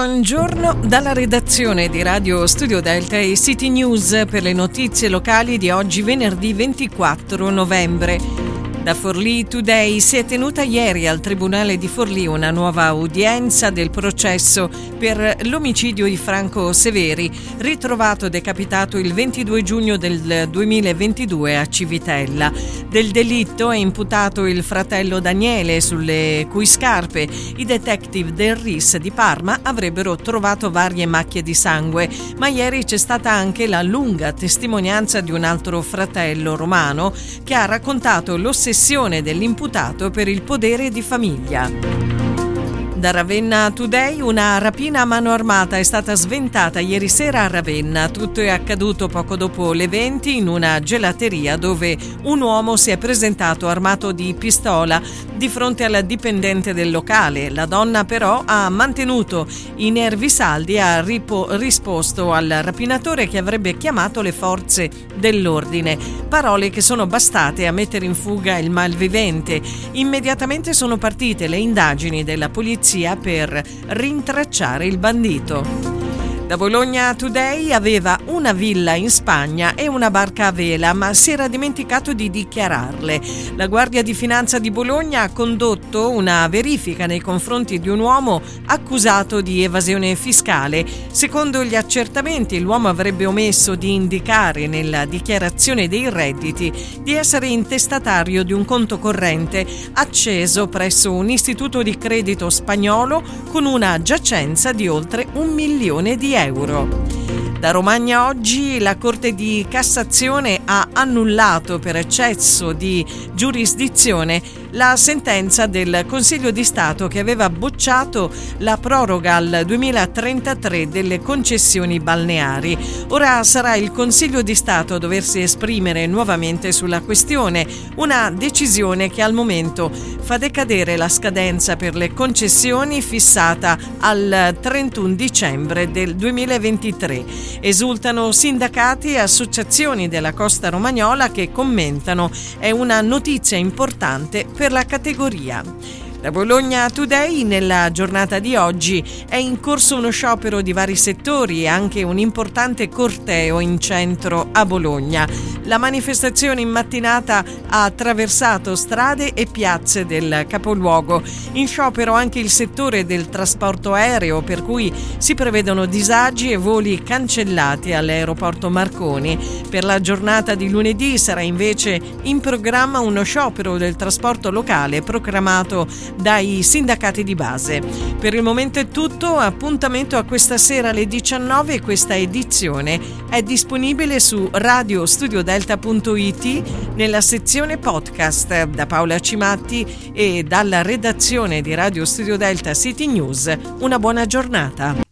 Buongiorno dalla redazione di Radio Studio Delta e City News per le notizie locali di oggi venerdì 24 novembre. Da Forlì Today si è tenuta ieri al Tribunale di Forlì una nuova udienza del processo per l'omicidio di Franco Severi, ritrovato decapitato il 22 giugno del 2022 a Civitella. Del delitto è imputato il fratello Daniele, sulle cui scarpe i detective del RIS di Parma avrebbero trovato varie macchie di sangue, ma ieri c'è stata anche la lunga testimonianza di un altro fratello, Romano, che ha raccontato l'ossessione dell'imputato per il podere di famiglia. Da Ravenna Today una rapina a mano armata è stata sventata ieri sera a Ravenna. Tutto è accaduto poco dopo le 20 in una gelateria dove un uomo si è presentato armato di pistola di fronte alla dipendente del locale. La donna però ha mantenuto i nervi saldi e ha risposto al rapinatore che avrebbe chiamato le forze dell'ordine. Parole che sono bastate a mettere in fuga il malvivente. Immediatamente sono partite le indagini della polizia per rintracciare il bandito. Da Bologna Today aveva una villa in Spagna e una barca a vela, ma si era dimenticato di dichiararle. La Guardia di Finanza di Bologna ha condotto una verifica nei confronti di un uomo accusato di evasione fiscale. Secondo gli accertamenti, l'uomo avrebbe omesso di indicare nella dichiarazione dei redditi di essere intestatario di un conto corrente acceso presso un istituto di credito spagnolo con una giacenza di oltre 1 milione di euro. Da Romagna oggi la Corte di Cassazione ha annullato per eccesso di giurisdizione la sentenza del Consiglio di Stato che aveva bocciato la proroga al 2033 delle concessioni balneari. Ora sarà il Consiglio di Stato a doversi esprimere nuovamente sulla questione, una decisione che al momento fa decadere la scadenza per le concessioni fissata al 31 dicembre del 2023. Esultano sindacati e associazioni della costa romagnola che commentano: è una notizia importante per la categoria. Da Bologna Today, nella giornata di oggi è in corso uno sciopero di vari settori e anche un importante corteo in centro a Bologna. La manifestazione in mattinata ha attraversato strade e piazze del capoluogo. In sciopero anche il settore del trasporto aereo, per cui si prevedono disagi e voli cancellati all'aeroporto Marconi. Per la giornata di lunedì sarà invece in programma uno sciopero del trasporto locale proclamato dai sindacati di base. Per il momento è tutto, appuntamento a questa sera alle 19 e questa edizione è disponibile su radiostudiodelta.it nella sezione podcast. Da Paola Cimatti e dalla redazione di Radio Studio Delta City News, una buona giornata.